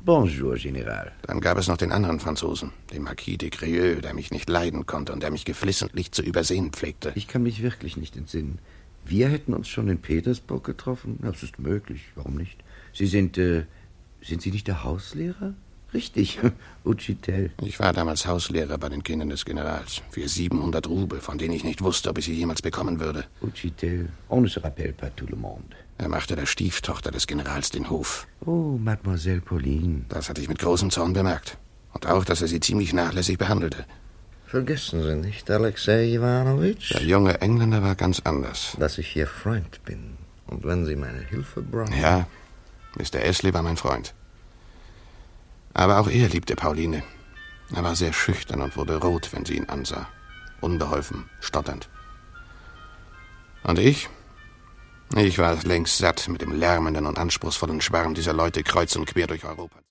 Bonjour, General. Dann gab es noch den anderen Franzosen, den Marquis de Grieux, der mich nicht leiden konnte und der mich geflissentlich zu übersehen pflegte. Ich kann mich wirklich nicht entsinnen. Wir hätten uns schon in Petersburg getroffen? Das ist möglich, warum nicht? Sie sind Sie nicht der Hauslehrer? Richtig, Uchitel. Ich war damals Hauslehrer bei den Kindern des Generals. Für 700 Rubel, von denen ich nicht wusste, ob ich sie jemals bekommen würde. Uchitel, on ne se rappelle pas tout le monde. Er machte der Stieftochter des Generals den Hof. Oh, Mademoiselle Pauline. Das hatte ich mit großem Zorn bemerkt. Und auch, dass er sie ziemlich nachlässig behandelte. Vergessen Sie nicht, Alexei Iwanowitsch. Der junge Engländer war ganz anders. Dass ich Ihr Freund bin. Und wenn Sie meine Hilfe brauchen... Ja, Mr. Ashley war mein Freund. Aber auch er liebte Pauline. Er war sehr schüchtern und wurde rot, wenn sie ihn ansah. Unbeholfen, stotternd. Und ich? Ich war längst satt, mit dem lärmenden und anspruchsvollen Schwarm dieser Leute kreuz und quer durch Europa.